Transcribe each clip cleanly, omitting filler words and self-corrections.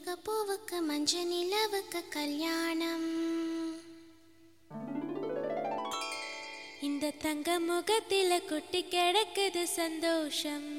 மல்லிகைப்பூவுக்கு மஞ்ச நிலவுக்கு கல்யாணம். இந்த தங்க முகத்தில கொட்டி கிடக்குது சந்தோஷம்.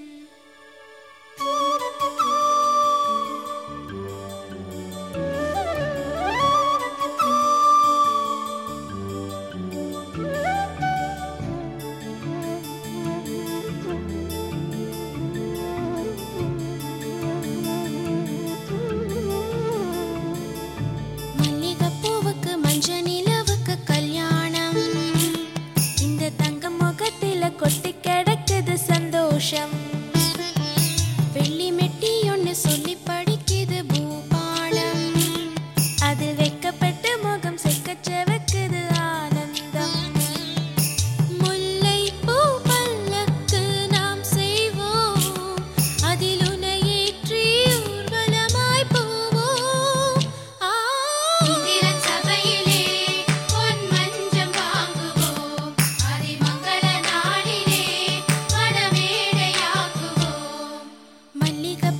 மல்லிகைப்பூவுக்கு மஞ்ச நிலவுக்கு கல்யாணம். இந்த தங்க முகத்தில கொட்டி கிடக்குது சந்தோஷம். வெள்ளி மெட்டி ஒன்னு சொல்லி படிக்குது பூபாலம். அதில் வைக்கப்பட்டு முகம் செக்கச்செவக்குது ஆனந்தம். முல்லை பூ பல்லக்கு நாம் செய்வோம், அதில் உன்னை ஏற்றி ஊர்வலமாய் போவோம். இந்திரன் சபையிலே பொன் மஞ்சம் வாங்குவோம், அதிமங்கள நாளிலே மணமேடையாக்குவோம். மல்லிகை